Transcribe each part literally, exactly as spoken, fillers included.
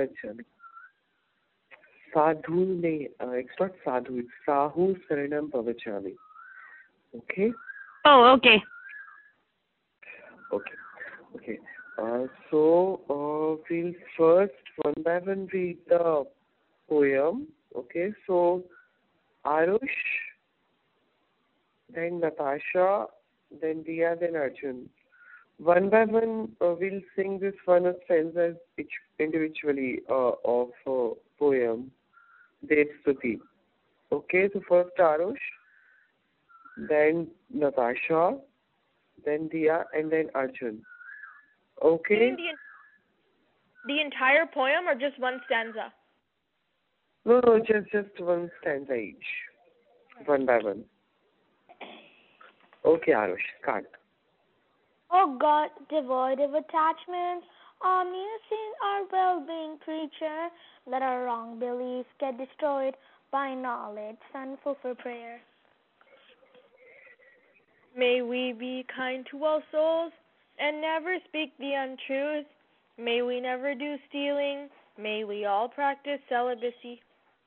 Pavachami. Sadhu, ne, uh, it's not Sadhu, it's Sahu Saranam Pavachami. Okay? Oh, okay. Okay. Okay. Uh, so, uh, we'll first one by one read the poem. Okay, so Arush, then Natasha, then Dia, then Arjun. One by one, uh, we'll sing this one stanza each individually uh, of uh, poem, Devstuti. Okay, so first Arush, then Natasha, then Dia, and then Arjun. Okay? The, the entire poem or just one stanza? No, no, just just one stanza each, one by one. Okay, Arush, start. O God, devoid of attachment, omniscient, our well-being preacher, let our wrong beliefs get destroyed by knowledge, thankful for prayer. May we be kind to all souls and never speak the untruth. May we never do stealing. May we all practice celibacy.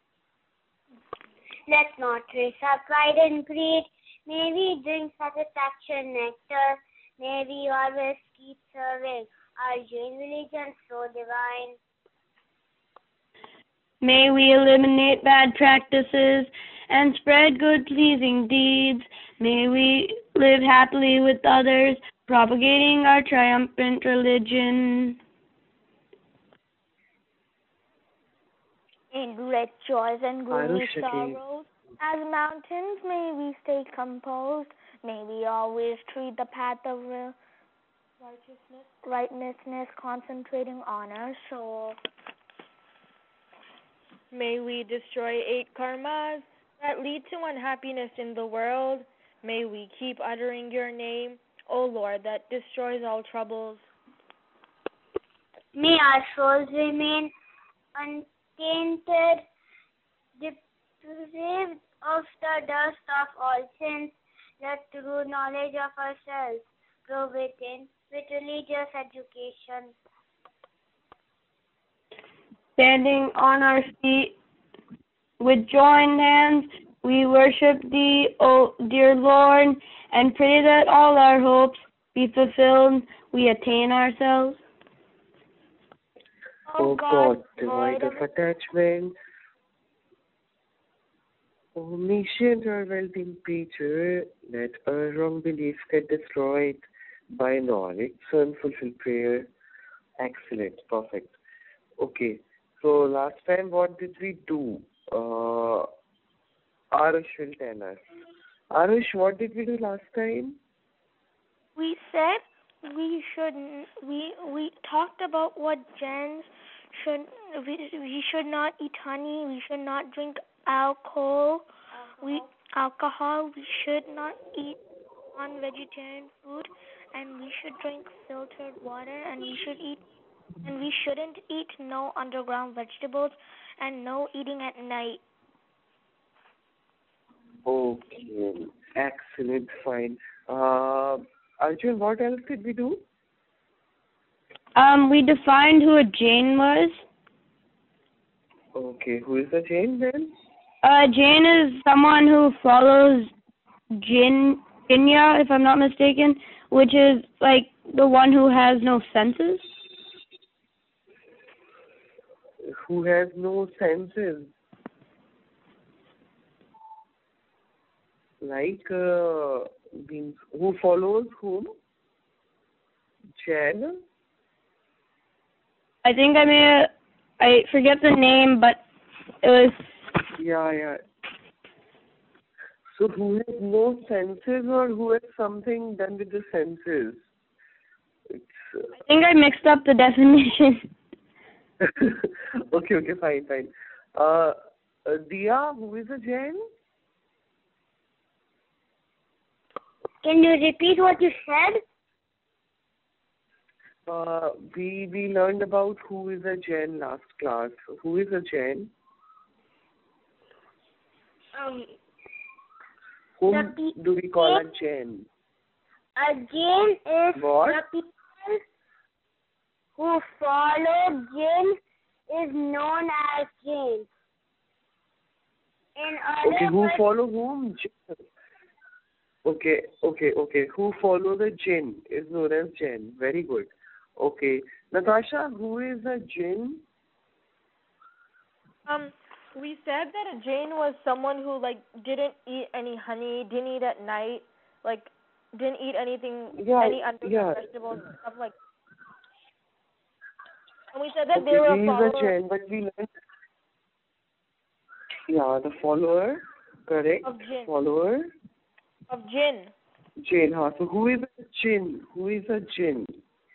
Let's not trace our pride and greed. May we drink satisfaction nectar. May we always keep serving our Jain religion so divine. May we eliminate bad practices and spread good pleasing deeds. May we live happily with others, propagating our triumphant religion. In great joys and gloomy Arush, again. sorrows, as mountains may we stay composed. May we always treat the path of real righteousness, righteousness, concentrating on our soul. May we destroy eight karmas that lead to unhappiness in the world. May we keep uttering your name, O Lord, that destroys all troubles. May our souls remain untainted, deprived of the dust of all sins. Let true knowledge of ourselves grow within with religious education. Standing on our feet with joined hands, we worship thee, O dear Lord, and pray that all our hopes be fulfilled, we attain ourselves. O God, devoid of attachment, omniscient or well-being preacher, let our wrong beliefs get destroyed by knowledge, so unfulfilled prayer. Excellent, perfect. Okay, so last time what did we do? Uh, Arush will tell us. Arush, what did we do last time? We said we shouldn't. We we talked about what gens should. We, we should not eat honey. We should not drink alcohol. Alcohol. We alcohol. We should not eat non-vegetarian food, and we should drink filtered water. And we should eat. And we shouldn't eat no underground vegetables, and no eating at night. Okay, excellent, fine. Uh, Arjun, what else did we do? Um, we defined who a Jain was. Okay, who is a Jain then? Uh, Jain is someone who follows Jin, Jinya, if I'm not mistaken, which is like the one who has no senses. Who has no senses. Like, uh, means who follows whom? Jain? I think I may, I forget the name, but it was. Yeah, yeah. So who has no senses or who has something done with the senses? It's, uh... I think I mixed up the definition. okay, okay, fine, fine. Uh, uh, Dia, who is a Jain? Can you repeat what you said? Uh, we we learned about who is a Jain last class. Who is a Jain? Um, Whom the pe- do we call a Jain? A Jain is What? the people who follow Jain is known as jinn. In other Okay, who words, follow whom? Jinn. Okay, okay, okay. Who follow the jinn is known as jinn. Very good. Okay. Natasha, who is a jinn? Um, we said that a Jain was someone who like didn't eat any honey, didn't eat at night, like didn't eat anything, Yeah, any uncooked yeah. vegetables, stuff like. And we said that Okay, they were he a is a follower jinn, but we learned. Yeah, the follower. Correct. of Jinn. Follower. Of Jinn. Jinn. Huh? So who is a jinn? Who is a jinn?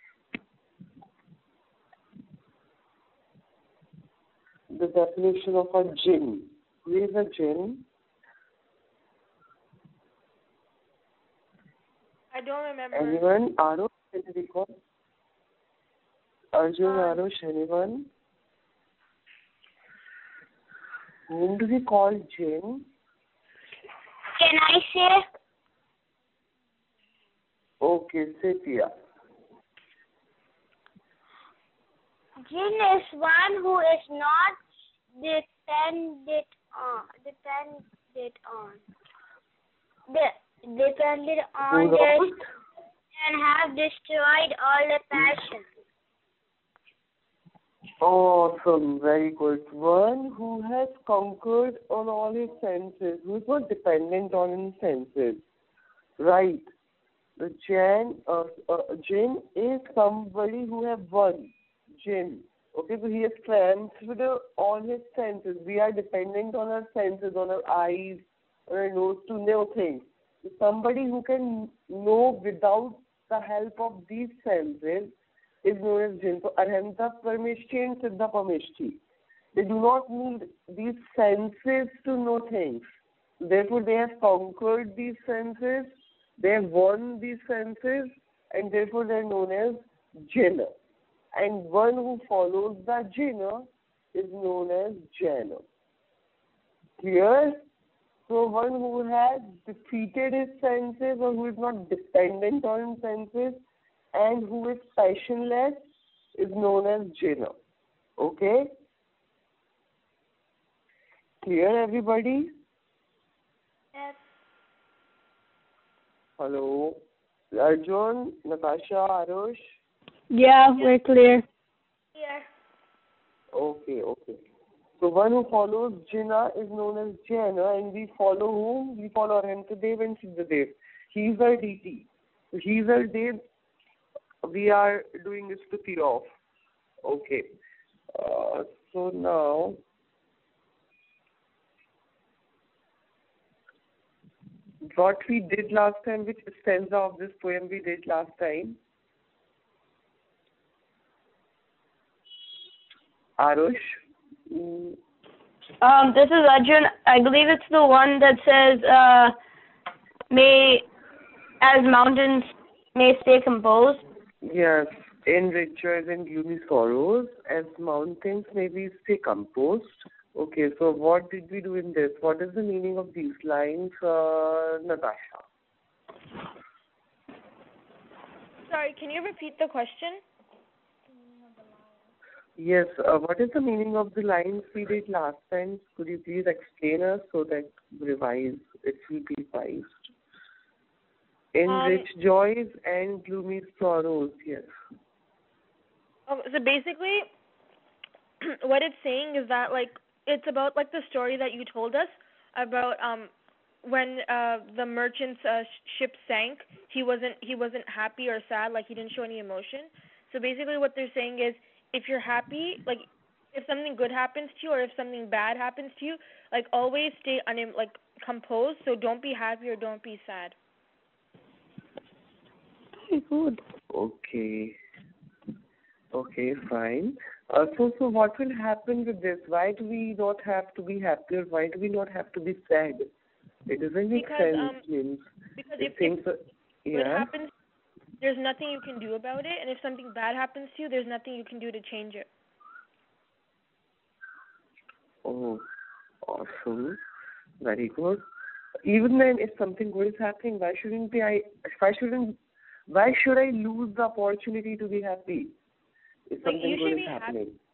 The definition of a jinn. Who is a jinn? I don't remember. Anyone? Arush, can you recall? Arjun, Um, Arush, anyone? Whom do we call jinn? can I say? Okay, Cynthia. Jinn is one who is not dependent on dependent on de- dependent on Who their not? and have destroyed all the passions. Awesome, very good. One who has conquered on all his senses, who is not dependent on his senses. Right. The jinn, uh, uh, jinn is somebody who have won. Jinn. Okay, so he has transferred all his senses. We are dependent on our senses, on our eyes, on our nose to know things. So somebody who can know without the help of these senses is known as jinn. So Arhanta Parmeshti and Siddha Parmeshti. They do not need these senses to know things. Therefore, they have conquered these senses, they have won these senses, and therefore they are known as jinn. And one who follows the jinn is known as jinn. Clear? So one who has defeated his senses or who is not dependent on his senses and who is passionless is known as jinn. Okay? Clear, everybody? Yes. Hello? Arjun, Natasha, Arush? Yeah, we're clear. Here. Okay, okay. So one who follows Jina is known as Jaina, and we follow whom? We follow Arhantadev and Siddhadev. He is our deity. So he is our dev. We are doing this to Stuti off. Okay. Uh, so now, what we did last time, which stanza of this poem we did last time? Arush? Mm. Um, this is Arjun. I believe it's the one that says, uh, may, as mountains may stay composed. Yes, in riches and gloomy sorrows, as mountains may we stay composed. Okay, so what did we do in this? What is the meaning of these lines, uh, Natasha? Sorry, can you repeat the question? Yes, uh, what is the meaning of the lines we did last time? Could you please explain us so that revise, it will be revised? In Um, rich joys and gloomy sorrows, yes. Oh, so basically, what it's saying is that like it's about like the story that you told us about um when uh the merchant's uh, sh- ship sank. He wasn't he wasn't happy or sad, like he didn't show any emotion. So basically, what they're saying is, if you're happy, like if something good happens to you or if something bad happens to you, like always stay unim- like composed. So don't be happy or don't be sad. Very good. Okay. Okay, fine. Uh, so, so what will happen with this? Why do we not have to be happy or why do we not have to be sad? It doesn't make Because, sense, um, means Because it if, things if are, good yeah. happens, there's nothing you can do about it, and if something bad happens to you, there's nothing you can do to change it. Oh, awesome. Very good. Even then, if something good is happening, why shouldn't be I? Why shouldn't? Why should I lose the opportunity to be happy if Like, something you good should is be happy. happening?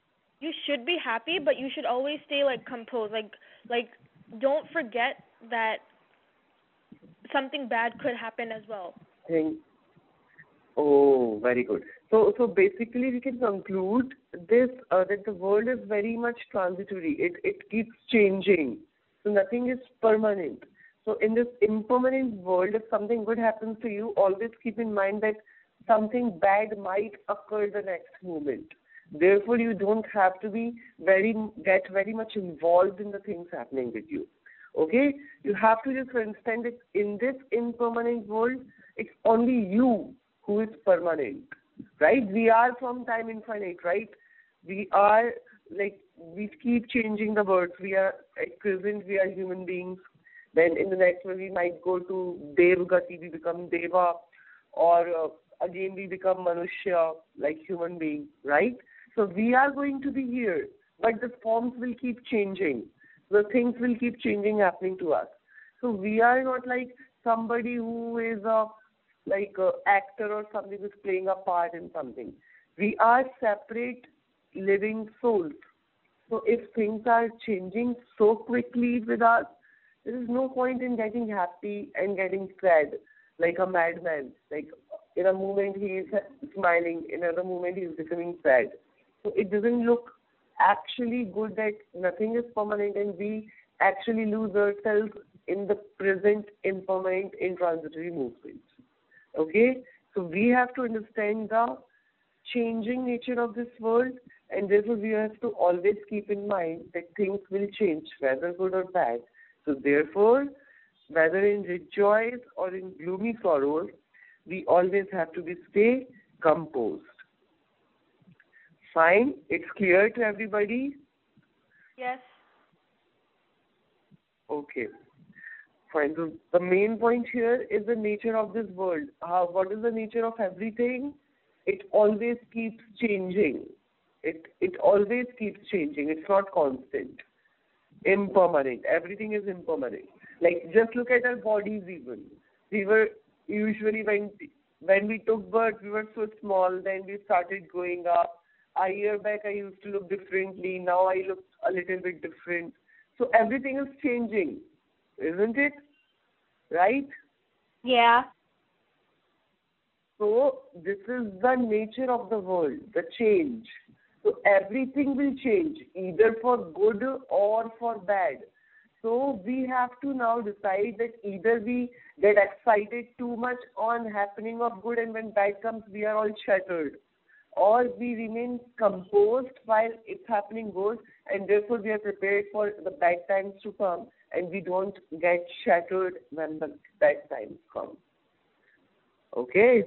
you should be happy, but you should always stay like composed. Like like don't forget that something bad could happen as well. Think, oh, very good. So, so basically, we can conclude this uh, that the world is very much transitory. It it keeps changing. So nothing is permanent. So in this impermanent world, if something good happens to you, always keep in mind that something bad might occur the next moment. Therefore, you don't have to be very get very much involved in the things happening with you. Okay? You have to just understand that in this impermanent world, it's only you who is permanent. Right? We are from time infinite, right? We are like we keep changing the words. We are at present we are human beings. Then in the next one we might go to Devgati, we become Deva, or uh, again we become Manushya, like human being, right? So we are going to be here, but the forms will keep changing. The things will keep changing happening to us. So we are not like somebody who is a like a actor or something who's playing a part in something. We are separate living souls. So if things are changing so quickly with us, there is no point in getting happy and getting sad like a madman. Like in a moment he is smiling, in another moment he is becoming sad. So it doesn't look actually good that nothing is permanent and we actually lose ourselves in the present impermanent intransitory movement. Okay? So we have to understand the changing nature of this world, and therefore we have to always keep in mind that things will change, whether good or bad. So therefore, whether in rejoice or in gloomy sorrows, we always have to be stay composed. Fine? It's clear to everybody? Yes. Okay. Fine. So the main point here is the nature of this world. How, what is the nature of everything? It always keeps changing. It it always keeps changing. It's not constant. Impermanent. Everything is impermanent. Like just look at our bodies even. We were usually when when we took birth we were so small, then we started growing up. A year back I used to look differently. Now I look a little bit different. So everything is changing, isn't it? Right? Yeah. So this is the nature of the world, the change. So everything will change, either for good or for bad. So we have to now decide that either we get excited too much on happening of good and when bad comes we are all shattered, or we remain composed while it's happening good and therefore we are prepared for the bad times to come and we don't get shattered when the bad times come. Okay?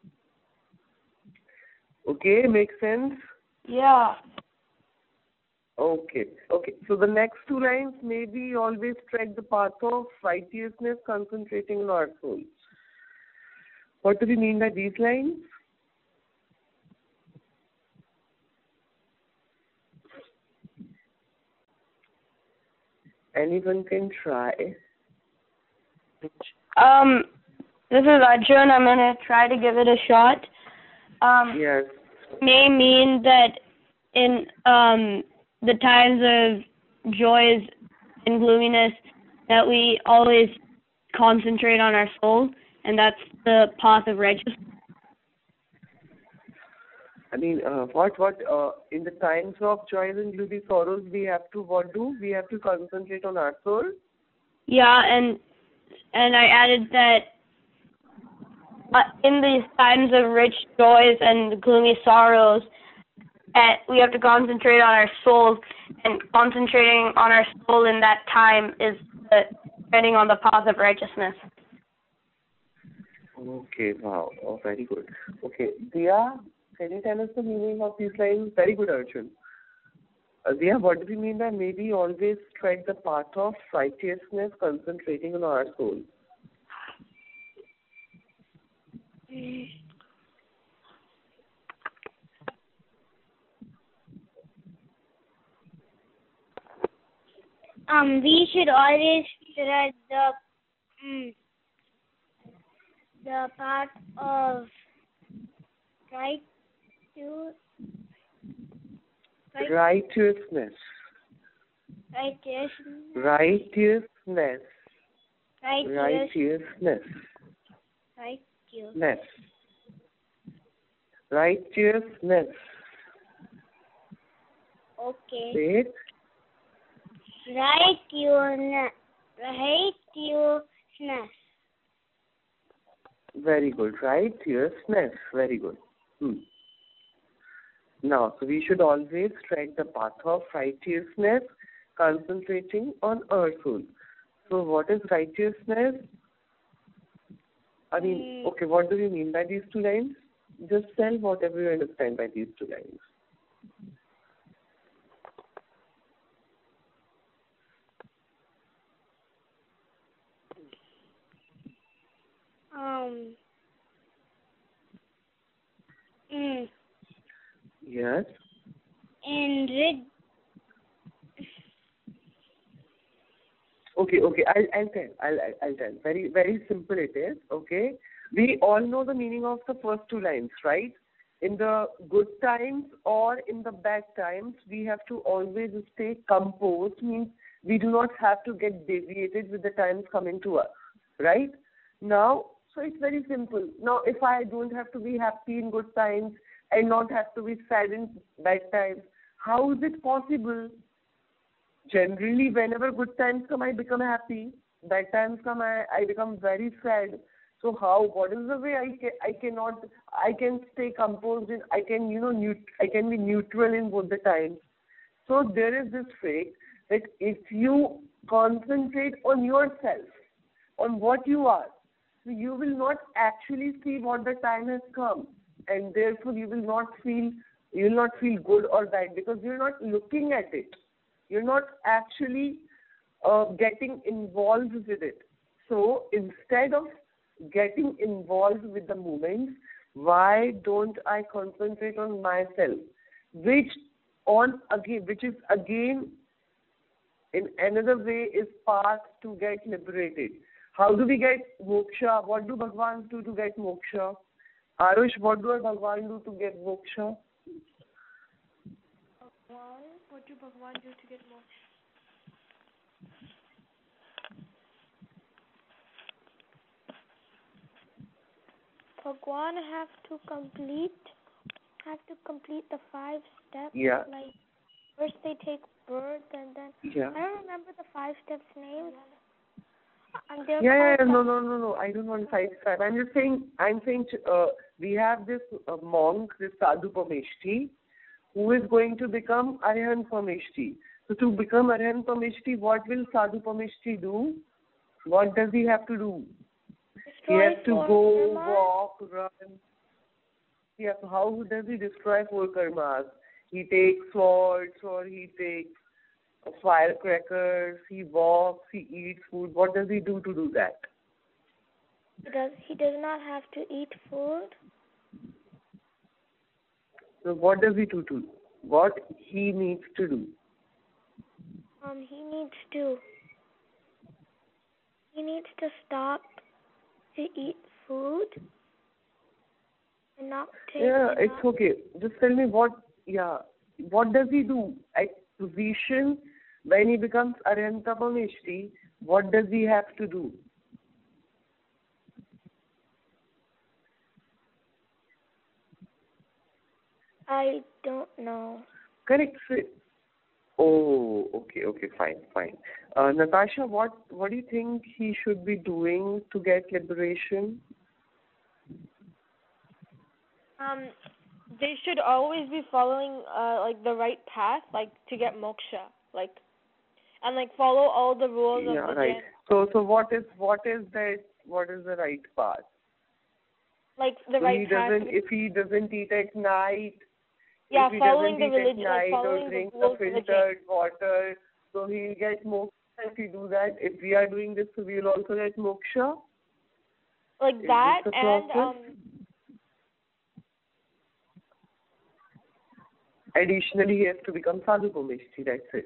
Okay, makes sense? Yeah. Okay, okay. So the next two lines, maybe always tread the path of righteousness, concentrating on our soul. What do we mean by these lines? Anyone can try. Um, this is Arjun. I'm gonna try to give it a shot. Um, Yes. may mean that in um the times of joys and gloominess that we always concentrate on our soul, and that's the path of righteousness. I mean, uh, what, what, uh, in the times of joys and gloomy sorrows, we have to, what do? We have to concentrate on our soul? Yeah, and and I added that uh, in these times of rich joys and gloomy sorrows, uh, we have to concentrate on our soul, and concentrating on our soul in that time is the, treading on the path of righteousness. Okay, wow. Oh, very good. Okay, Dia, can you tell us the meaning of these lines? Very good, Arjun. Uh, Dia, what do we mean by maybe always tread the path of righteousness, concentrating on our soul? Um, we should always tread the mm, the path of right to Right. Righteousness. Righteousness. Righteousness. Righteousness. Righteousness. Righteousness. Ness. Righteousness. Okay. Say it. Righteousness. Righteousness. Very good. Righteousness. Very good. Hmm. Now, so we should always tread the path of righteousness, concentrating on our soul. So, what is righteousness? I mean, Mm. okay, what do you mean by these two lines? Just tell whatever you understand by these two lines. Um. Mm. Yes. And rid. Okay, okay. I'll, I'll tell. I'll, I'll I'll tell. Very, very simple it is. Okay. We all know the meaning of the first two lines, right? In the good times or in the bad times, we have to always stay composed. Means we do not have to get deviated with the times coming to us, right? Now, so it's very simple. Now, if I don't have to be happy in good times and not have to be sad in bad times, how is it possible? Generally, whenever good times come, I become happy. Bad times come, I, I become very sad. So how? What is the way I can I cannot I can stay composed in I can you know neut, I can be neutral in both the times. So there is this phrase that if you concentrate on yourself, on what you are, so you will not actually see what the time has come, and therefore you will not feel you will not feel good or bad because you're not looking at it. You're not actually uh, getting involved with it. So instead of getting involved with the moments, why don't I concentrate on myself? Which on again, which is again in another way is path to get liberated. How do we get moksha? What do Bhagwan do to get moksha? Arush, what do Bhagwan do to get moksha? Bhagwan, what do Bhagwan do to get moksha? Bhagwan have to complete have to complete the five steps. Yeah. Like first they take birth and then Yeah. I don't remember the five steps names. And they're Yeah, yeah, called yeah, no, no, no, no. I don't want five five. I'm just saying. I'm saying uh, we have this uh, monk, this Sadhu Pameshti, who is going to become Arhan Pameshti. So to become Arhan Pameshti, what will Sadhu Pameshti do? What does he have to do? destroy He has to four go, karmas. walk, run. Yeah, so how does he destroy four karmas? He takes swords or he takes firecrackers, he walks, he eats food. What does he do to do that? He does he does not have to eat food. So what does he do to what he needs to do? Um he needs to he needs to stop to eat food and not take Yeah, and it's not, okay. Just tell me what yeah. What does he do at position when he becomes Arhanta Pameshti? What does he have to do? I don't know. Correct. So- Oh, okay, okay, fine, fine. Uh, Natasha, what what do you think he should be doing to get liberation? Um, they should always be following uh like the right path, like to get moksha, like, and like follow all the rules Yeah, of the right. Jain. So, so what is what is that? What is the right path? Like the So right he path. doesn't. If he doesn't eat at night, Yeah, if he following doesn't the eat at religion, like night or following the drink the rules of the Jain. filtered water, so he'll get moksha if we do that. If we are doing this, so we'll also get moksha. Like Is that, this the and process? um, Additionally, he has to become Sadhu Pameshti. That's it.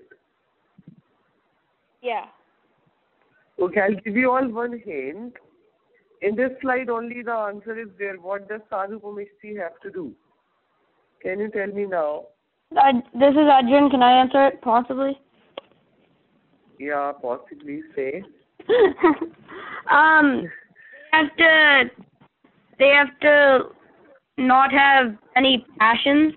yeah. Okay, I'll give you all one hint. In this slide, only the answer is there. What does Sadhu Pameshti have to do? Can you tell me now? I, this is Arjun. Can I answer it? Possibly. Yeah, possibly say. um, they have to. They have to not have any passions.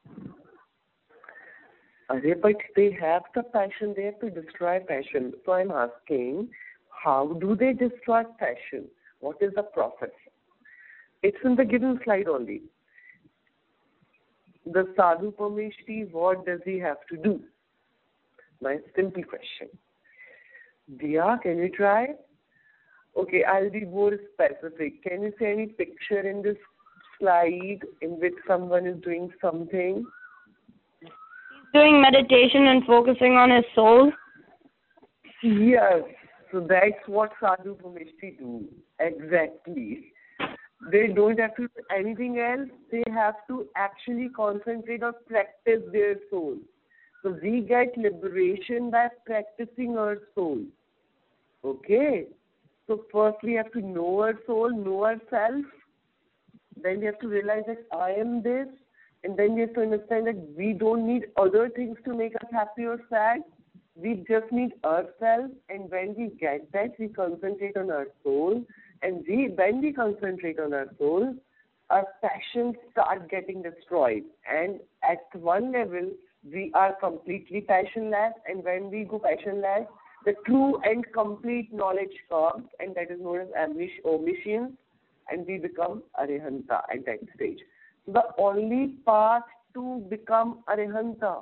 Arey, but they have the passion, they have to destroy passion. So I'm asking, how do they destroy passion? What is the process? It's in the given slide only. The sadhu Pameshti, what does he have to do? My simple question. Diya, can you try? Okay, I'll be more specific. Can you see any picture in this slide in which someone is doing something? Doing meditation and focusing on his soul. Yes, so that's what sadhu Pameshti do. Exactly. They don't have to do anything else. They have to actually concentrate or practice their soul. So we get liberation by practicing our soul. Okay? So first we have to know our soul, know ourselves. Then we have to realize that I am this. And then we have to understand that we don't need other things to make us happy or sad. We just need ourselves. And when we get that, we concentrate on our soul. And we, when we concentrate on our soul, our passions start getting destroyed. And at one level, we are completely passionless. And when we go passionless, the true and complete knowledge comes, and that is known as omniscience, and we become arihanta at that stage. So the only path to become arihanta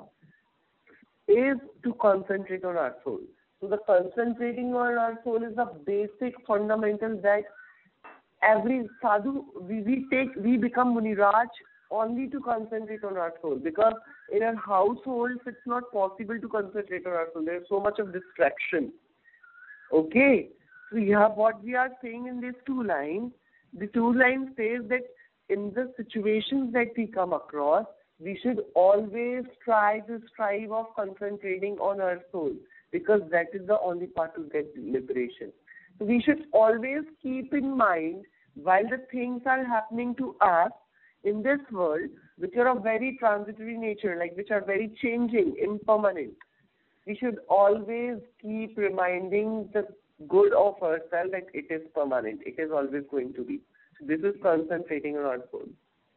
is to concentrate on our soul. So the concentrating on our soul is the basic fundamental that every sadhu, we, we take, we become Muniraj only to concentrate on our soul, because in our households it's not possible to concentrate on our soul. There is so much of distraction. Okay, so yeah, what we are saying in these two lines, the two lines says that in the situations that we come across, we should always try to strive of concentrating on our soul, because that is the only part to get liberation. So we should always keep in mind, while the things are happening to us in this world, which are of very transitory nature, like which are very changing, impermanent, we should always keep reminding the good of ourselves that it is permanent. It is always going to be. So this is concentrating on our soul.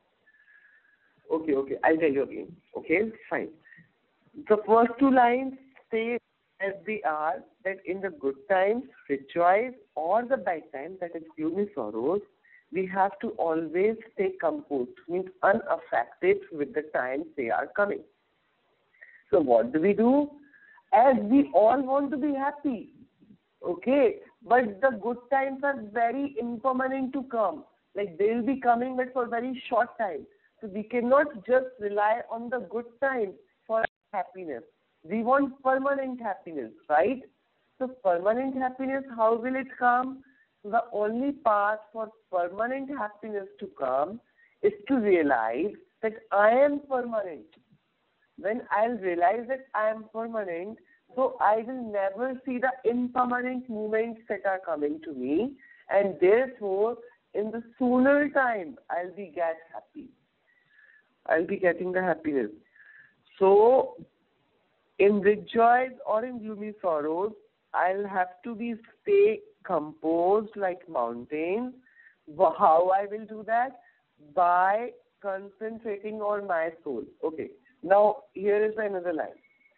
Okay, okay, I'll tell you again. Okay, fine. The first two lines say as they are, that in the good times, rejoice, or the bad times, that is gloomy sorrows, we have to always stay composed, means unaffected with the times they are coming. So what do we do? As we all want to be happy, okay, but the good times are very impermanent to come. Like they will be coming, but for very short time. So we cannot just rely on the good times for happiness. We want permanent happiness, right? So permanent happiness, how will it come? The only path for permanent happiness to come is to realize that I am permanent. When I'll realize that I am permanent, so I will never see the impermanent moments that are coming to me, and therefore, in the sooner time, I'll be get happy. I'll be getting the happiness. So, in rejoice or in gloomy sorrows, I'll have to be stay composed like mountains. How I will do that? By concentrating on my soul. Okay. Now, here is another line.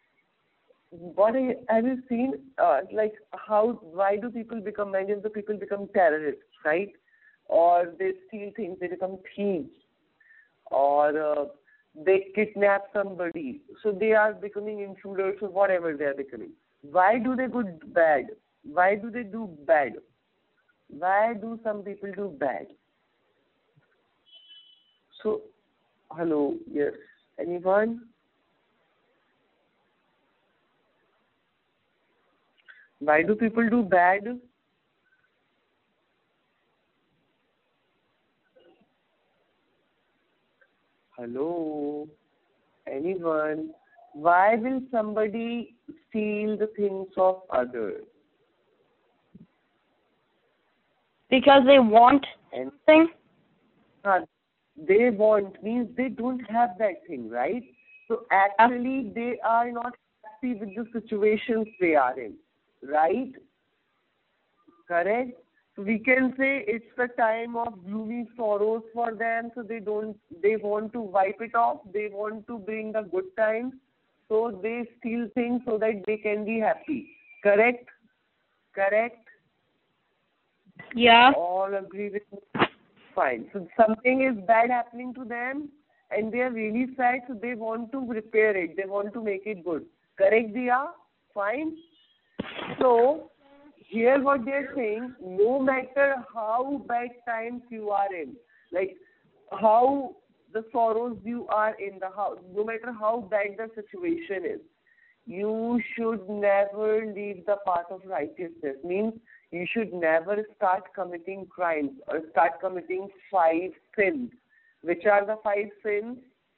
What have you seen? Uh, like how? Why do people become? Many of the people become terrorists, right? Or they steal things. They become thieves, or uh, they kidnap somebody. So they are becoming intruders or whatever they are becoming. Why do they do bad? Why do they do bad? Why do some people do bad? So, hello, yes, anyone? Why do people do bad? Hello, anyone? Why will somebody steal the things of others? Because they want something. Uh, they want means they don't have that thing, right? So actually, they are not happy with the situations they are in, right? Correct? So we can say it's the time of gloomy sorrows for them, so they don't, they want to wipe it off, they want to bring the good times, so they steal things so that they can be happy. Correct? Correct? Yeah. All agree with me? Fine. So something is bad happening to them and they are really sad, so they want to repair it, they want to make it good. Correct, Diya? Fine? So, here what they are saying, no matter how bad times you are in, like how the sorrows you are in, the house, no matter how bad the situation is, you should never leave the path of righteousness. Means you should never start committing crimes or start committing five sins. Which are the five sins?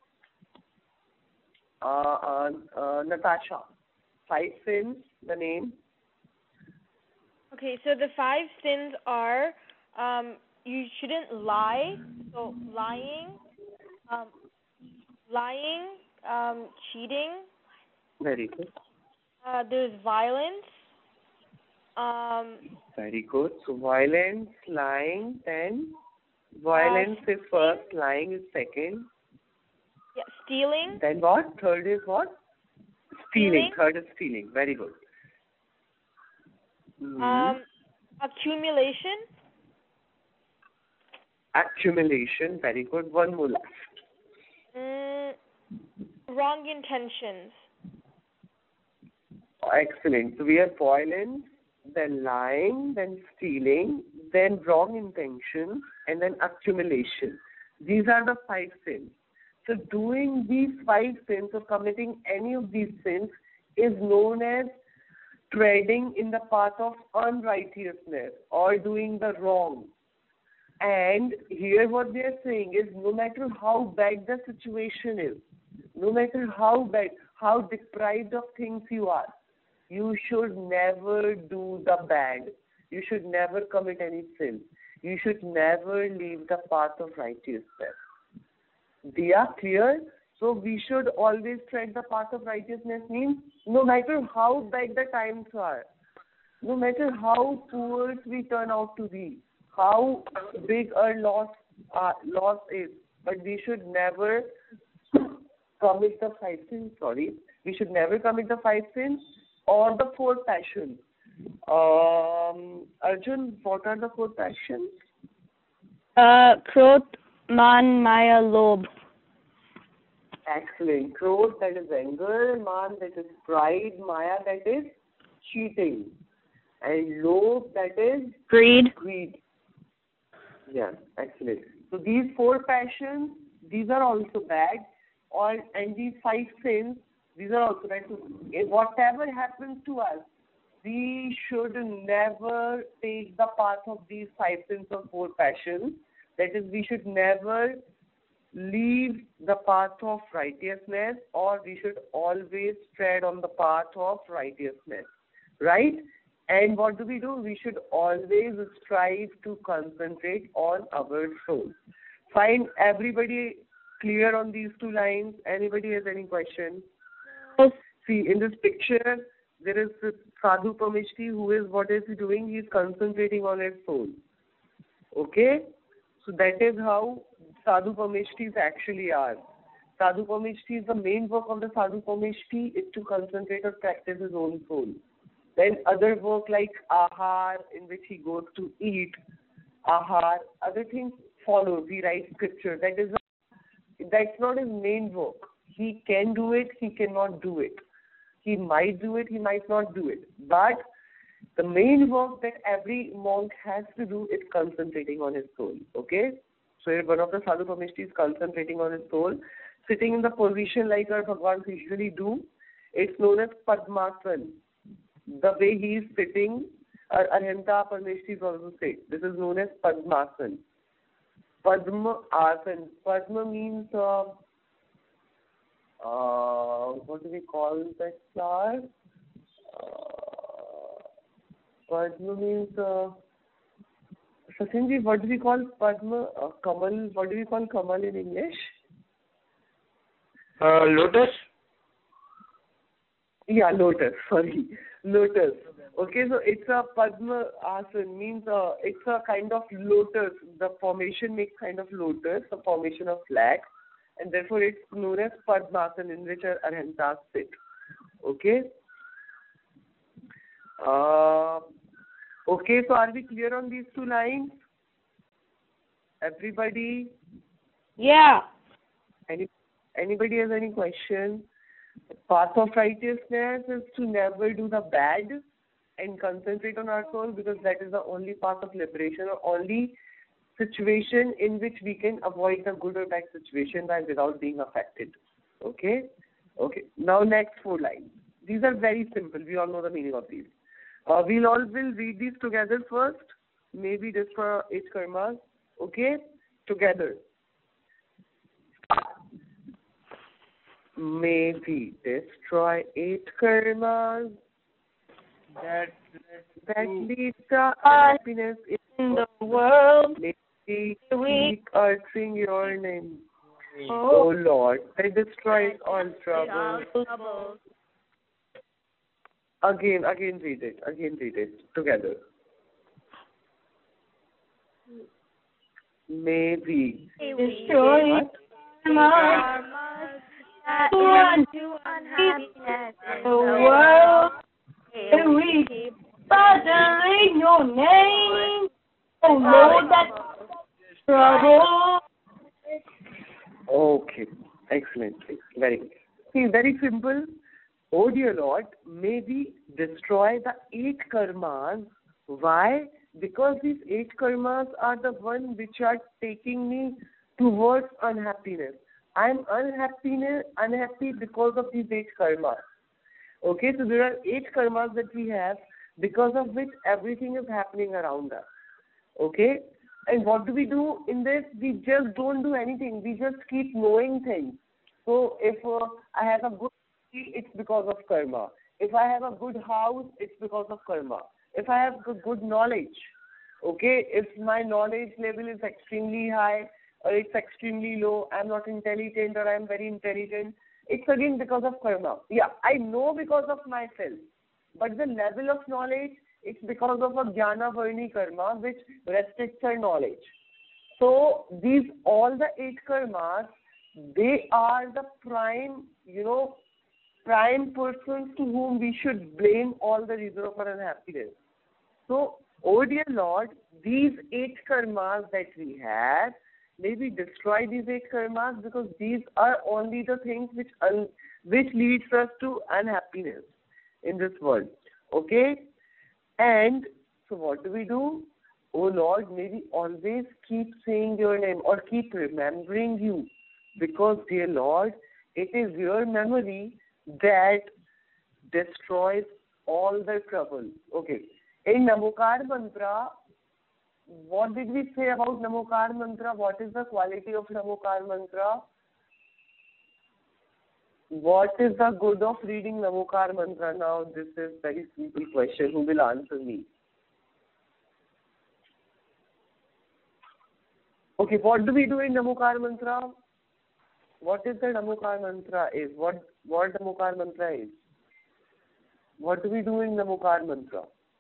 Uh, uh, uh, Natasha. Five sins, the name. Okay, so the five sins are um, you shouldn't lie. So lying, um, lying, um, cheating. Very good. Uh, there's violence. Um, Very good. So violence, lying, then violence is first, lying is second. yeah, stealing. Then what? Third is what? Stealing. Stealing. Third is stealing. Very good. Mhm. Um, accumulation. Accumulation. Very good. One more left. Mm, wrong intentions. Excellent. So we have violence, then lying, then stealing, then wrong intentions, and then accumulation. These are the five sins. So doing these five sins or committing any of these sins is known as treading in the path of unrighteousness or doing the wrong. And here what they are saying is no matter how bad the situation is, no matter how bad, how deprived of things you are, you should never do the bad. You should never commit any sin. You should never leave the path of righteousness. Diya, clear? So we should always tread the path of righteousness means no matter how bad the times are, no matter how poor we turn out to be, how big our loss, uh, loss is, but we should never commit the five sins, sorry. We should never commit the five sins or the four passions. Um, Arjun, what are the four passions? Uh, Krodh, Man, Maya, Lobh. Excellent. Krodh, that is anger. Man, that is pride. Maya, that is cheating. And Lobh, that is Greed. greed. Yeah, excellent. So these four passions, these are also bad. Or, and these five sins, these are also bad. So whatever happens to us, we should never take the path of these five sins or four passions. That is, we should never leave the path of righteousness, or we should always tread on the path of righteousness. Right? And what do we do? We should always strive to concentrate on our soul. Fine, everybody clear on these two lines? Anybody has any question? Yes. See, in this picture, there is Sadhu Pamishti who is, what is he doing? He is concentrating on his soul. Okay? So that is how Sadhu Pamishtis actually are. Sadhu Pamishti is the main work of the Sadhu Pamishti is to concentrate or practice his own soul. Then other work like Ahar, in which he goes to eat, Ahar, other things follow. He writes scripture. That is not, that's not his main work. He can do it, he cannot do it. He might do it, he might not do it. But the main work that every monk has to do is concentrating on his soul. Okay? So here one of the Sadhu Pamishti is concentrating on his soul, sitting in the position like our Bhagwan usually do. It's known as Padmasana. The way he is sitting, our Arhanta Parmeshtis also say. This is known as Padmasana. Padma Asana. Padma means, uh, uh, what do we call that flower? Uh, Padma means, uh, Sachinji, what do we call Padma? Uh, Kamal, what do we call Kamal in English? Uh, lotus. Yeah, lotus. Sorry, lotus. Okay, so it's a Padma Asan, means uh, it's a kind of lotus. The formation makes kind of lotus, the formation of flag, and therefore it's known as Padmasana, in which our Arhantas sit. Okay. Uh, okay, so are we clear on these two lines? Everybody? Yeah. Any anybody has any question? The path of righteousness is to never do the bad and concentrate on our soul, because that is the only path of liberation, or only situation in which we can avoid the good or bad situation by without being affected. Okay? Okay. Now next four lines. These are very simple. We all know the meaning of these. Uh, we'll all will read these together first. Maybe just for eight karmas. Okay? Together. May we destroy eight karmas That that lead to happiness In the world, May we we keep uttering your name. oh, O Lord, that destroys all trouble. Trouble. Again, again read it. Again read it. Together. May we destroy what? karma That to leads un- to unhappiness in the world. And we keep uttering your name. Oh Lord, that trouble. Okay. Excellent. Very good. See, very simple. Oh dear Lord, may we destroy the eight karmas. Why? Because these eight karmas are the one which are taking me towards unhappiness. I am unhappiness, unhappy because of these eight karmas. Okay, so there are eight karmas that we have, because of which everything is happening around us. Okay, and what do we do in this? We just don't do anything. We just keep knowing things. So if uh, I have a good deal, it's because of karma. If I have a good house, it's because of karma. If I have good, good knowledge, okay, if my knowledge level is extremely high or it's extremely low, I'm not intelligent or I'm very intelligent, it's again because of karma. Yeah, I know because of myself, but the level of knowledge, it's because of a jnana varni karma which restricts our knowledge. So these, all the eight karmas, they are the prime, you know, prime persons to whom we should blame all the reason of our unhappiness. So, oh dear Lord, these eight karmas that we have, may we destroy these eight karmas, because these are only the things which un- which leads us to unhappiness in this world. Okay? And so what do we do? Oh Lord, may we always keep saying your name or keep remembering you, because dear Lord, it is your memory that destroys all the trouble. Okay. In Namokar Mantra, what did we say about Namokar Mantra? What is the quality of Namokar Mantra? What is the good of reading Namokar Mantra? Now, this is very simple question. Who will answer me? Okay, what do we do in Namokar Mantra? What is the Namokar Mantra is? What what Namokar Mantra is? What do we do in Namokar Mantra?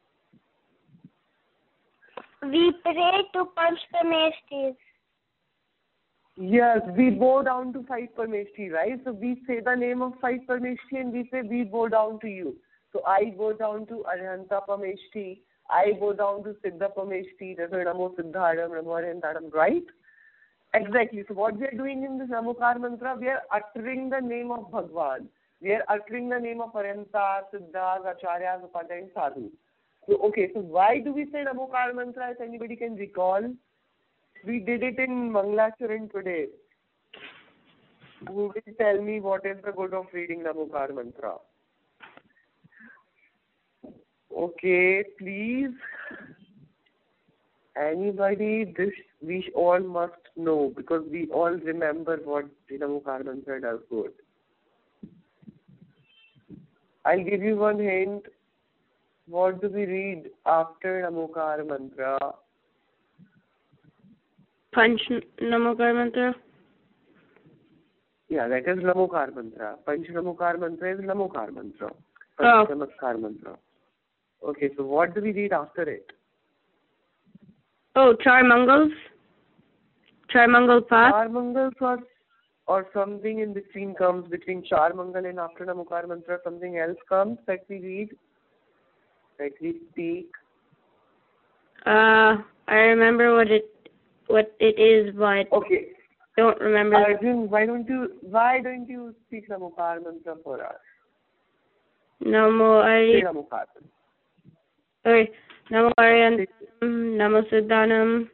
We pray to Panch Parmeshtis. Yes, we bow down to five Parmeshti, right? So we say the name of five Parmeshti and we say we bow down to you. So I bow down to Arhanta Parmeshti. I bow down to Siddha Parmeshti. There's a Namo Siddharam, Namo Arhantaram, right? Exactly. So what we are doing in this Namokar Mantra, we are uttering the name of Bhagwan. We are uttering the name of Arhanta, Siddhas, Acharyas, Upadhyay, and Sadhu. So, okay, so why do we say Namokar Mantra, if anybody can recall? We did it in Mangalacharan today. Who will tell me what is the good of reading Namokar Mantra? Okay, please. Anybody, this we all must know, because we all remember what the Namokar Mantra does good. I'll give you one hint. What do we read after Namokar Mantra? Panch Namokar Mantra. Yeah, that is Namokar mantra. Panch Namokar mantra is Namokar mantra. Oh. Panch Namaskar mantra. Okay, so what do we read after it? Oh, Char Mangals? Char Mangal Path? Char Mangals or, or something in between comes between Char Mangal and after Namokar mantra, something else comes that we read, that we speak. Uh, I remember what it what it is, but Okay. don't remember. Arjun, why don't you why don't you speak Namokar mantra for us? Namo Say Ari. Namokar. Okay. Namo Aryantam. Namo Siddhanam.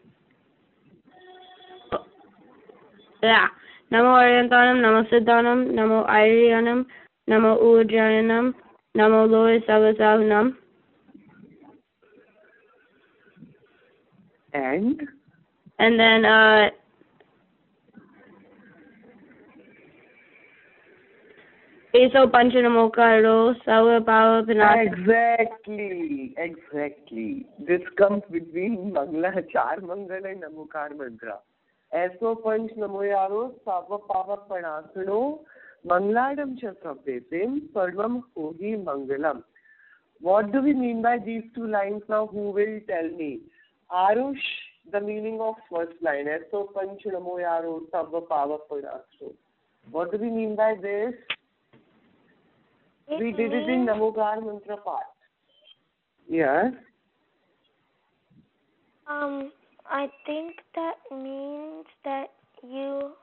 Yeah. Namo Aryantanam. Namo Siddhanam. Namo Aryanam. Namo Ujayanam. Namo Loy Savasahunam. And And then, uh, Eso Panchanamokaro, Sawa Bhava Pinaka. exactly, exactly. This comes between Mangla, Char Mangal and Namokar mantra. Eso Panch Namoyaro, Sava Pava Panasano, Mangladam Chasabdesim, Parvam Hohi Mangalam. What do we mean by these two lines now? Who will tell me? Arush, the meaning of first line. Eso Panch Namoyaro, Sava Pava Panasano. What do we mean by this? It We did it in means- Namokar mantra part. Yes. Um, I think that means that you.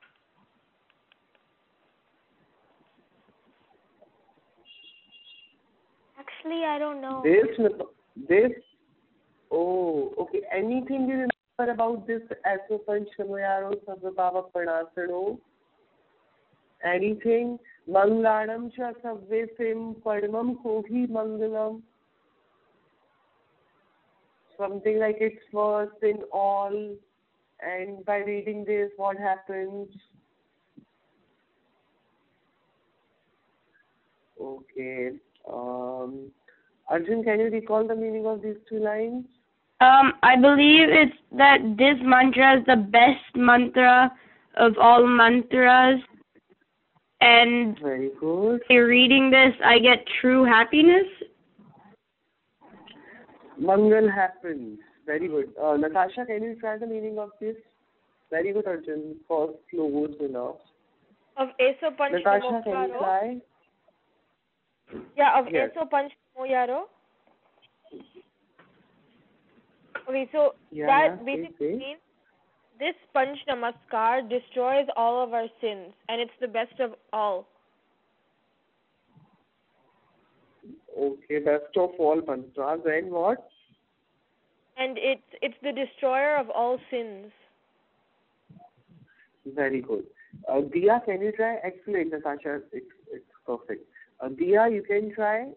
Actually, I don't know. This, this, oh, okay. Anything you remember about this Aso Panch Namoyaro Sabhabhava Pranasano? Anything? Mangladam cha Savvesim Padmam Kohi Mangalam. Something like it's first in all, and by reading this, what happens? Okay. Um, Arjun, can you recall the meaning of these two lines? Um, I believe it's that this mantra is the best mantra of all mantras, and Very good. by reading this, I get true happiness. Mangal happens. Very good. Uh, Natasha, can you try the meaning of this? Very good, Arjun. First logos enough. Of Eso Panch Natasha, can you Namokaro. try? Yeah, of Yes. Eso Panch Namoyaro. Okay, so Yeah, that yeah, basically say, say. means this Panch Namaskar destroys all of our sins, and it's the best of all. Okay, best of all mantras. And what? And it's it's the destroyer of all sins. Very good. Uh, Dia, can you try? Excellent, Natasha. It's, it's perfect. Uh, Dia, you can try.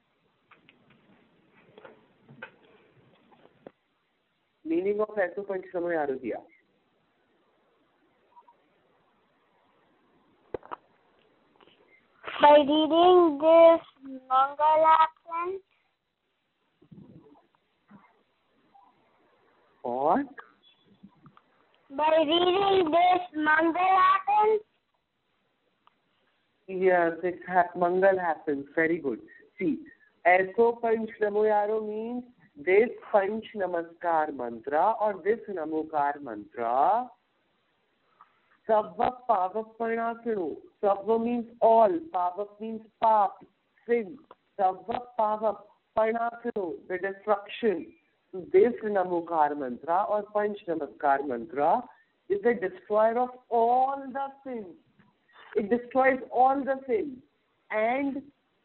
Meaning of Aso Panch Namoyaro, Dia. By reading this Mangalakan, What? by reading this Mangalakan, Yes, it ha- Mangal happens. Very good. See, Aso Panch Namoyaro means this Panch Namaskar mantra or this Namokar mantra. Savva Pava Parnasano. Savva means all. Pava means pap, sin. Savva Pava Parnasano, the destruction. So this Namokar mantra or Panch Namaskar mantra is the destroyer of all the sins. It destroys all the sins. And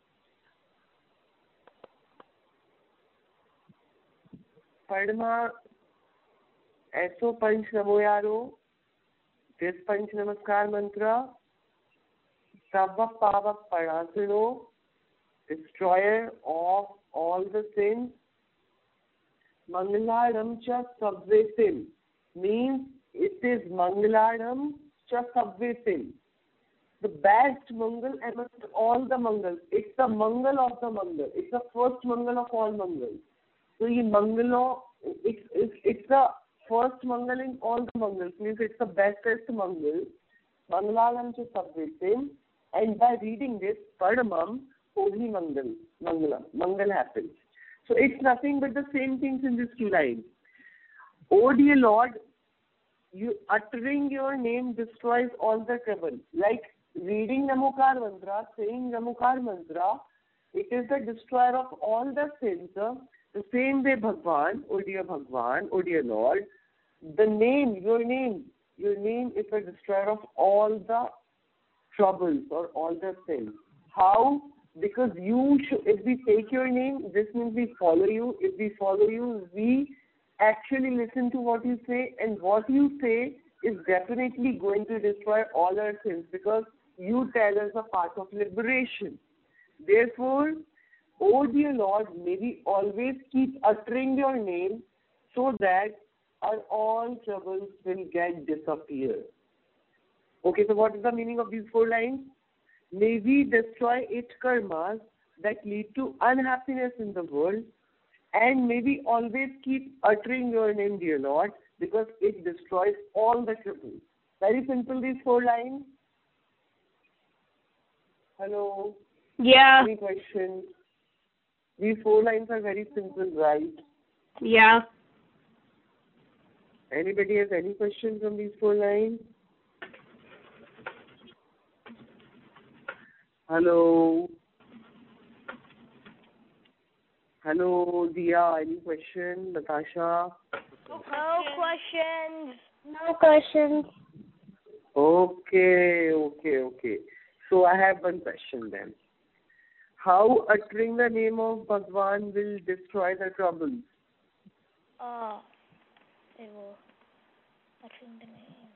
Padma, Aso Panch Namoyaro, this Panch Namaskar mantra, Savva Pava Parasano, destroyer of all the sins. Mangaladam cha Sabvesim means it is Mangaladam cha Sabvesim. The best Mangal amongst all the Mangals. It's the Mangal of the Mangal. It's the first Mangal of all Mangals. So ये Mangalo, it's, it's, it's the first Mangal in all the Mangals. Means it's the bestest Mangal. Mangalam cha Sabvitim, and by reading this, Paramam, Odhi Mangal, Mangalam, Mangal happens. So it's nothing but the same things in these two lines. O dear Lord, you uttering your name destroys all the trouble. Like reading Namokar Mantra, saying Namokar Mantra, it is the destroyer of all the sins. The same way Bhagwan, O dear Bhagwan, O dear Lord, the name, your name, your name is the destroyer of all the troubles or all the sins. How? Because you, should, if we take your name, this means we follow you. If we follow you, we actually listen to what you say, and what you say is definitely going to destroy all our sins, because you tell us a path of liberation. Therefore, O dear Lord, may we always keep uttering your name so that our all troubles will get disappear. Okay, so what is the meaning of these four lines? May we destroy eight karmas that lead to unhappiness in the world, and may we always keep uttering your name, dear Lord, because it destroys all the troubles. Very simple, these four lines. Hello? Yeah. Any questions? These four lines are very simple, right? Yeah. Anybody has any questions on these four lines? Hello? Hello, Dia, any question? Natasha? No questions. No questions. Okay, okay, okay. So I have one question then. How uttering the name of Bhagwan will destroy the troubles? Oh, it will. I think the name.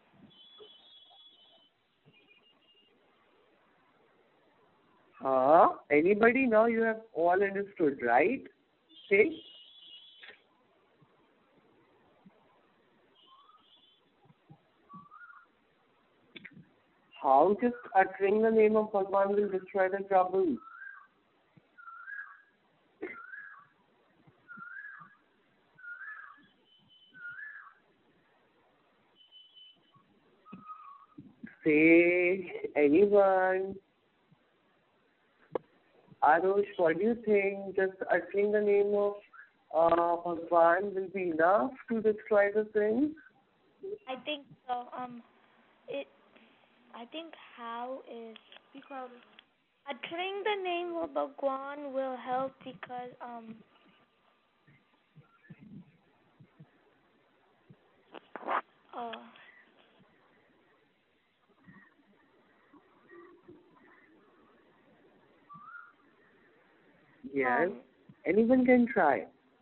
Huh? Anybody? Now you have all understood, right? Okay. How just uttering the name of Bhagwan will destroy the troubles? Say, anyone? Arush, what do you think? Just uttering the name of uh, Bhagwan will be enough to destroy the sins? I think so. Um, it. I think how is because uttering the name of Bhagwan will help because um. Uh, Yes. Um, Anyone can try.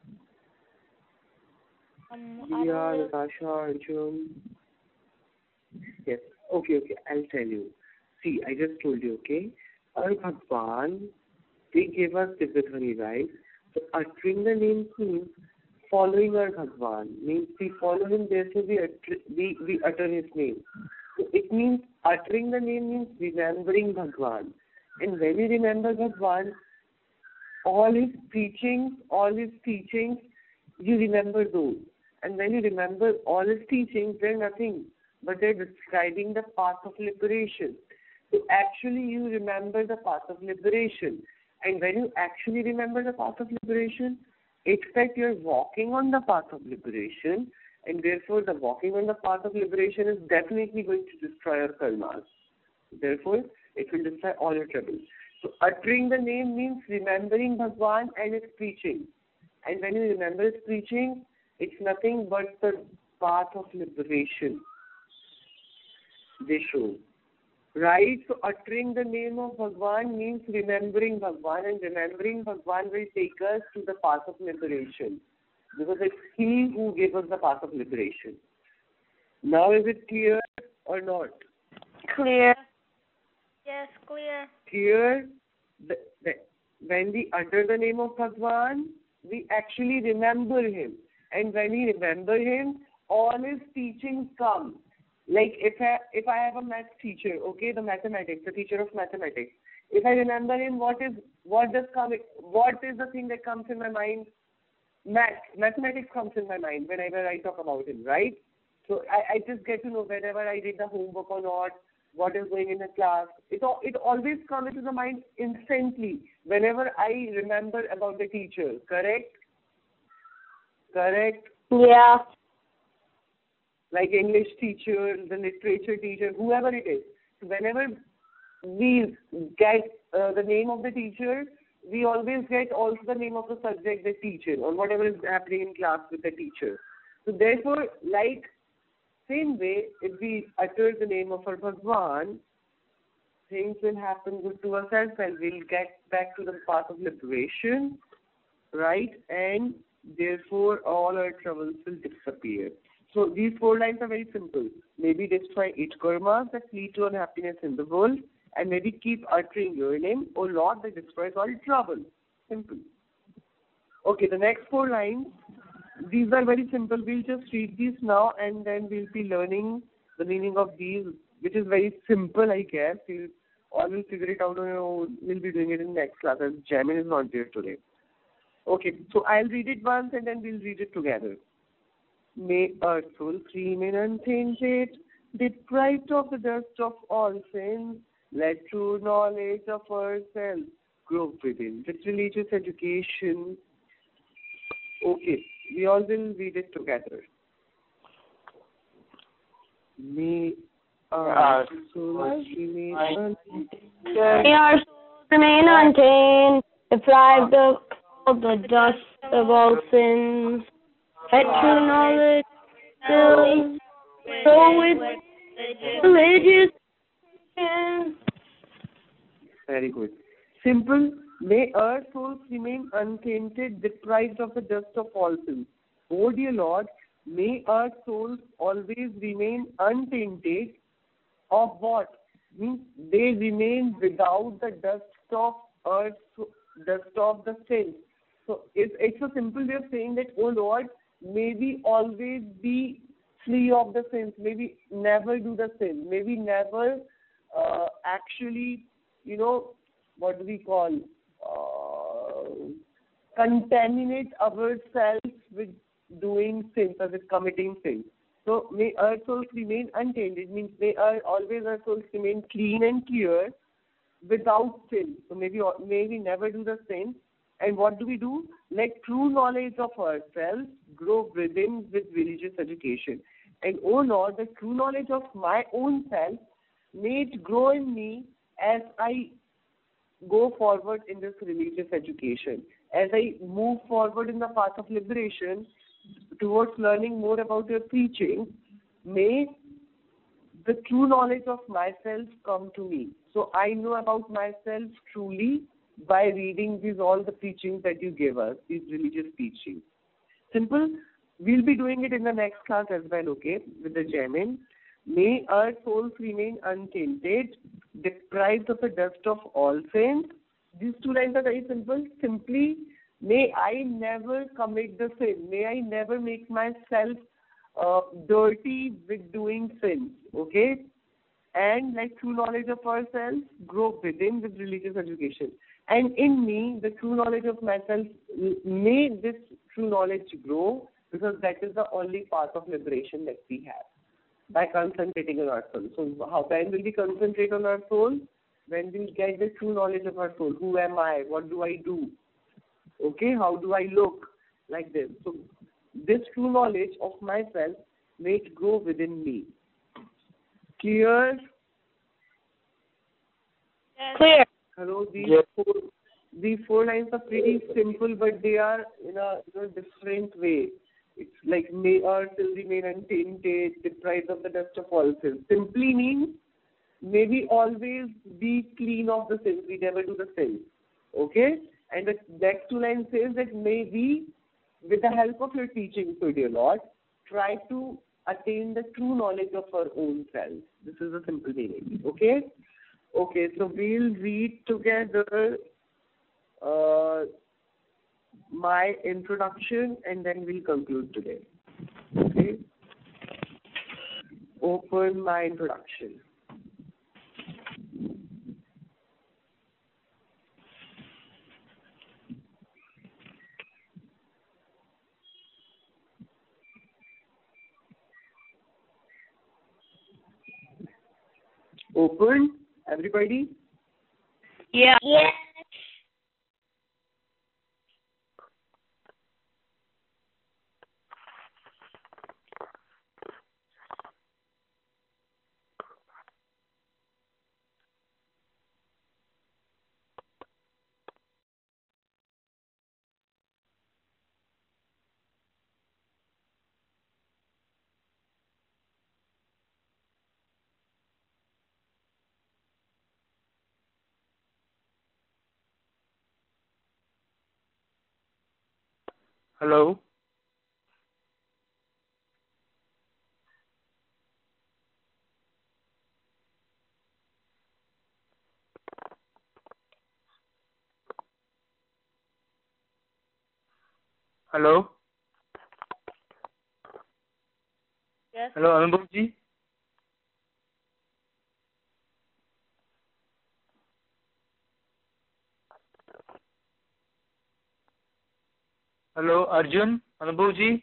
um, I Dia, don't know. Natasha, Arjun. Yes. Okay, okay. I'll tell you. See, I just told you, okay? Our Bhagwan, they gave us Divyadhani, right? So uttering the name means following our Bhagwan. Means we follow him, therefore we utter, we, we utter his name. So it means uttering the name means remembering Bhagwan. And when you remember Bhagwan, all his teachings, all his teachings, you remember those. And when you remember all his teachings, they're nothing but they're describing the path of liberation. So actually you remember the path of liberation. And when you actually remember the path of liberation, it's that you're walking on the path of liberation, and therefore the walking on the path of liberation is definitely going to destroy your karmas. Therefore, it will destroy all your troubles. So uttering the name means remembering Bhagwan and his preaching. And when you remember his preaching, it's nothing but the path of liberation they show. Right? So uttering the name of Bhagwan means remembering Bhagwan, and remembering Bhagwan will take us to the path of liberation. Because it's he who gave us the path of liberation. Now is it clear or not? Clear. Yes, clear. Here, the, the, when we utter the name of Bhagwan, we actually remember him. And when we remember him, all his teachings come. Like if I, if I have a math teacher, okay, the mathematics, the teacher of mathematics, if I remember him, what is, what does come, what is the thing that comes in my mind? Math, mathematics comes in my mind whenever I talk about him, right? So I, I just get to know whenever I did the homework or not, what is going in the class. It, al- it always comes into the mind instantly whenever I remember about the teacher, correct? Correct? Yeah. Like English teacher, the literature teacher, whoever it is. So whenever we get uh, the name of the teacher, we always get also the name of the subject, the teacher, or whatever is happening in class with the teacher. So therefore, like same way, if we utter the name of our Bhagwan, things will happen good to ourselves and we'll get back to the path of liberation, right? And therefore, all our troubles will disappear. So these four lines are very simple. Maybe destroy eight karmas that lead to unhappiness in the world, and maybe keep uttering your name, O Lord, that destroys all trouble. Simple. Okay, the next four lines, these are very simple. We'll just read these now, and then we'll be learning the meaning of these, which is very simple, I guess. We'll all will figure it out on your own. We'll be doing it in the next class, as Jamin is not there today. Okay, so I'll read it once, and then we'll read it together. May our souls remain untainted, deprived of the dust of all sins. Let true knowledge of ourselves grow within. With religious education. Okay, we all will read it together. May our souls remain untainted. May our souls remain untainted, deprived of all the dust of all sins. Let true knowledge fill, grow with religious education. Very good. Simple. May our souls remain untainted, deprived of the dust of all sins. Oh dear Lord, may our souls always remain untainted of what? Means they remain without the dust of earth, dust of the sins. So it's, it's a simple way of saying that, oh Lord, may we always be free of the sins. May we never do the sin. May we never uh, actually, you know, what do we call, uh, contaminate ourselves with doing sins or with committing sins. So may our souls remain untainted, means may our, always our souls remain clean and clear without sin. So maybe may we never do the sin. And what do we do? Let true knowledge of ourselves grow within with religious education. And oh Lord, the true knowledge of my own self may it grow in me as I go forward in this religious education. As I move forward in the path of liberation towards learning more about your teaching, may the true knowledge of myself come to me. So I know about myself truly by reading these all the teachings that you give us, these religious teachings. Simple. We'll be doing it in the next class as well, okay, with the Jamin. May our souls remain untainted, deprived of the dust of all sins. These two lines are very simple. Simply, may I never commit the sin. May I never make myself uh, dirty with doing sins, okay? And like true knowledge of ourselves, grow within with religious education. And in me, the true knowledge of myself, may this true knowledge grow, because that is the only path of liberation that we have, by concentrating on our soul. So how when will we concentrate on our soul? When we get the true knowledge of our soul. Who am I? What do I do? Okay, how do I look? Like this. So this true knowledge of myself may it grow within me. Clear? Clear. Hello, these Yes. four these four lines are pretty simple, but they are in a you know, different way. It's like may our soul remain untainted, deprived of the dust of all sins. Simply means may we always be clean of the sins. We never do the sins. Okay? And the next two lines says that may we, with the help of your teaching, so dear Lord, try to attain the true knowledge of our own self. This is a simple meaning. Okay? Okay, so we'll read together uh, my introduction and then we'll conclude today. Okay? Open my introduction. open, everybody? Yeah. Yes. Hello? Hello? Yes. Hello, Anubhavji? Hello, Arjun? Anubhavji?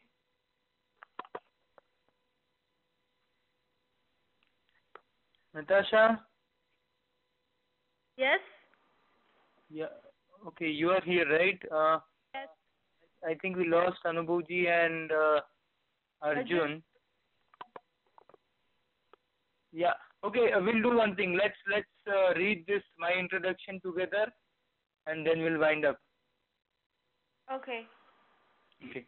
Natasha? Yes. Yeah. Okay, you are here, right? Uh, Yes. I think we lost Anubhavji and uh, Arjun. Arjun. Yeah. Okay, uh, we'll do one thing. Let's let's uh, read this my introduction together, and then we'll wind up. Okay. Okay.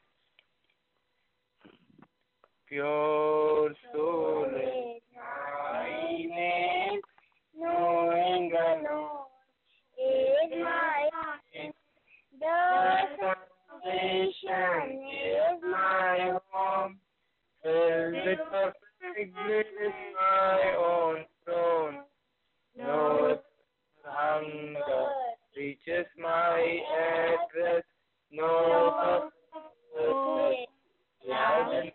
Pure soul is Kindness, knowing the Lord is my life. The salvation is my home. Filled with perfect bliss is my own throne. No hunger reaches my address. No love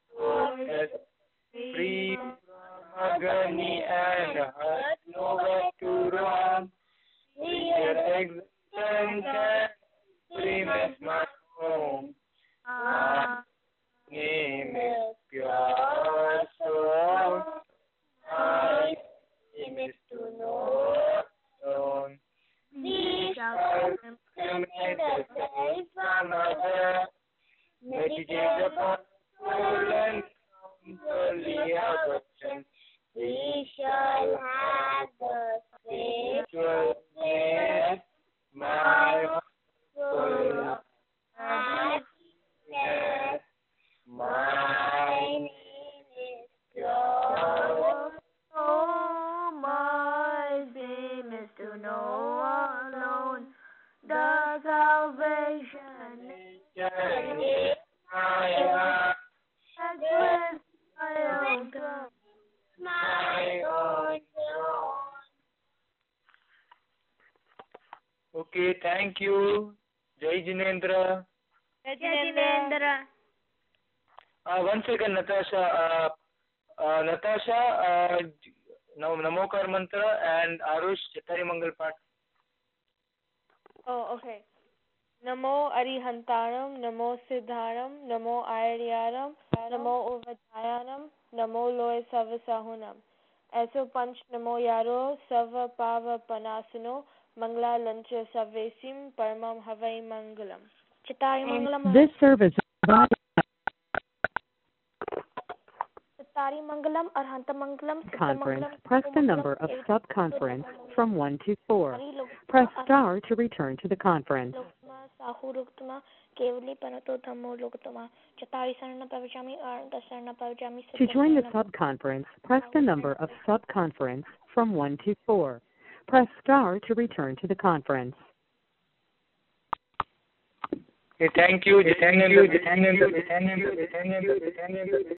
free from agony and hurt, nowhere to run. Here existence and dream is my home. My name is pure soul. My name is to know alone. We shall commit ourselves from other. Meditate upon soul and slowly action. We shall have the spiritual bliss. My soul happiness. My name is pure. Oh, my aim is to know alone the salvation Is my heart. with my own tongue. My own throne. Okay, thank you. Jai Jinendra. Rajinendra. Uh, one second, Natasha. Uh, uh, Natasha, uh, now Namokar Mantra and Arush Chatari Mangal Part. Oh, okay. Namo Arihantaram, Namo Siddharam, Namo Ayaryaram, Namo Uvadayanam, Namo Loe Savasahunam. Eso Panch Namo Yaro, Sava Pava Panasano, Mangla Lancha Savesim, Paramam Havai Mangalam. Chitari Mangalam. This service provided Chitari Mangalam, Arhanta Mangalam, conference. Press the number of sub-conference from one to four. Press star to return to the conference. To join the sub-conference, press the number of sub-conference from one to four. Press star to return to the conference. Okay, thank you. Thank you. Thank you. Thank you. Thank you.